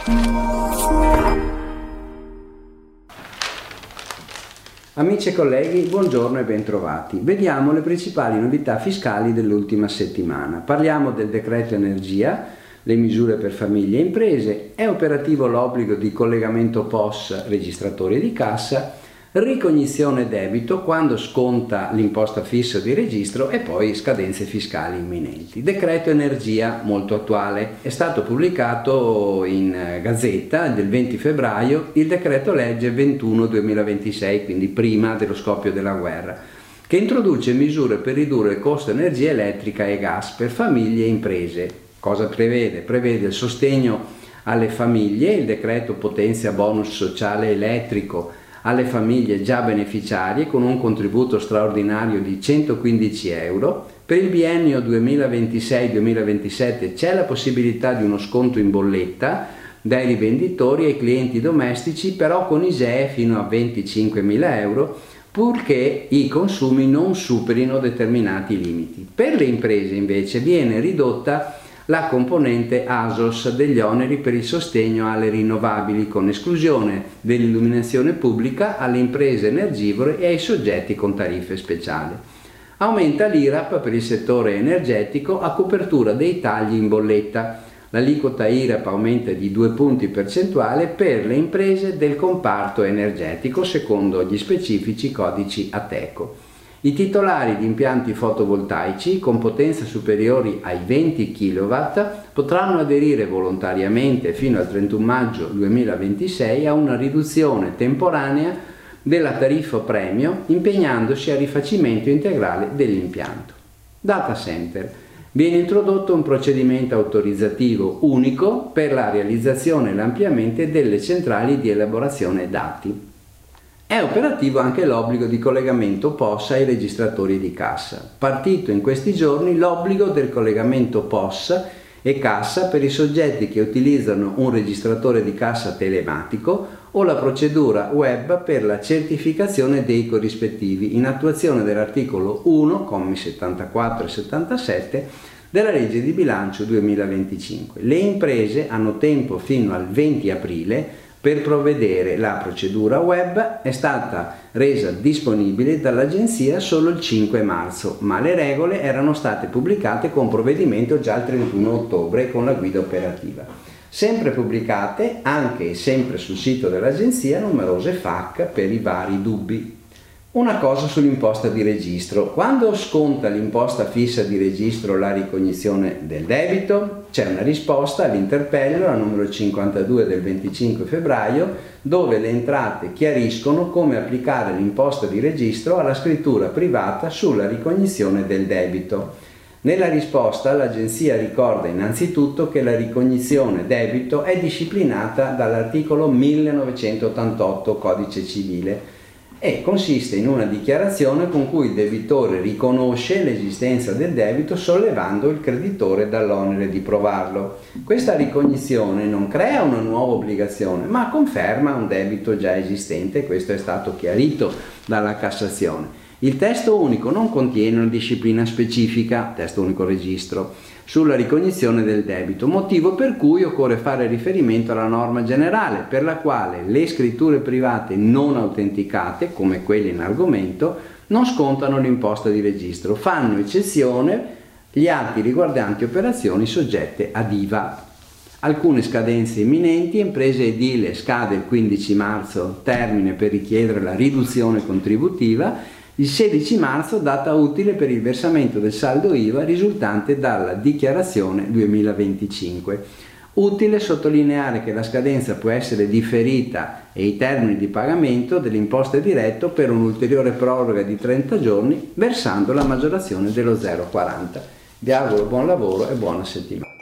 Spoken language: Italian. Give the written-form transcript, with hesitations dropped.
Amici e colleghi, buongiorno e bentrovati. Vediamo le principali novità fiscali dell'ultima settimana. Parliamo del decreto energia, le misure per famiglie e imprese, è operativo l'obbligo di collegamento POS registratori di cassa, ricognizione debito quando sconta l'imposta fissa di registro e poi scadenze fiscali imminenti. Decreto energia molto attuale. È stato pubblicato in Gazzetta del 20 febbraio il decreto legge 21/2026, quindi prima dello scoppio della guerra, che introduce misure per ridurre il costo energia elettrica e gas per famiglie e imprese. Cosa prevede? Prevede il sostegno alle famiglie, il decreto potenzia bonus sociale elettrico alle famiglie già beneficiarie con un contributo straordinario di 115 euro. Per il biennio 2026-2027 c'è la possibilità di uno sconto in bolletta dai rivenditori ai clienti domestici, però con ISEE fino a 25.000 euro, purché i consumi non superino determinati limiti. Per le imprese invece viene ridotta la componente ASOS degli oneri per il sostegno alle rinnovabili, con esclusione dell'illuminazione pubblica alle imprese energivore e ai soggetti con tariffe speciali. Aumenta l'IRAP per il settore energetico a copertura dei tagli in bolletta. L'aliquota IRAP aumenta di 2 punti percentuali per le imprese del comparto energetico secondo gli specifici codici ATECO. I titolari di impianti fotovoltaici con potenza superiori ai 20 kW potranno aderire volontariamente fino al 31 maggio 2026 a una riduzione temporanea della tariffa premio, impegnandosi al rifacimento integrale dell'impianto. Data center. Viene introdotto un procedimento autorizzativo unico per la realizzazione e l'ampliamento delle centrali di elaborazione dati. È operativo anche l'obbligo di collegamento POS ai registratori di cassa. Partito in questi giorni l'obbligo del collegamento POS e cassa per i soggetti che utilizzano un registratore di cassa telematico o la procedura web per la certificazione dei corrispettivi in attuazione dell'articolo 1, commi 74 e 77 della legge di bilancio 2025. Le imprese hanno tempo fino al 20 aprile per provvedere. La procedura web è stata resa disponibile dall'Agenzia solo il 5 marzo, ma le regole erano state pubblicate con provvedimento già il 31 ottobre con la guida operativa. Sempre pubblicate, anche e sempre sul sito dell'Agenzia, numerose FAQ per i vari dubbi. Una cosa sull'imposta di registro. Quando sconta l'imposta fissa di registro la ricognizione del debito? C'è una risposta all'interpello, la numero 52 del 25 febbraio, dove le entrate chiariscono come applicare l'imposta di registro alla scrittura privata sulla ricognizione del debito. Nella risposta l'Agenzia ricorda innanzitutto che la ricognizione debito è disciplinata dall'articolo 1988 Codice Civile e consiste in una dichiarazione con cui il debitore riconosce l'esistenza del debito sollevando il creditore dall'onere di provarlo. Questa ricognizione non crea una nuova obbligazione ma conferma un debito già esistente. Questo è stato chiarito dalla Cassazione. Il testo unico non contiene una disciplina specifica, testo unico registro, sulla ricognizione del debito, motivo per cui occorre fare riferimento alla norma generale per la quale le scritture private non autenticate, come quelle in argomento, non scontano l'imposta di registro, fanno eccezione gli atti riguardanti operazioni soggette ad IVA. Alcune scadenze imminenti, imprese edile scade il 15 marzo, termine per richiedere la riduzione contributiva, il 16 marzo data utile per il versamento del saldo IVA risultante dalla dichiarazione 2025. Utile sottolineare che la scadenza può essere differita e i termini di pagamento dell'imposta diretto per un'ulteriore proroga di 30 giorni versando la maggiorazione dello 0,40. Vi auguro buon lavoro e buona settimana.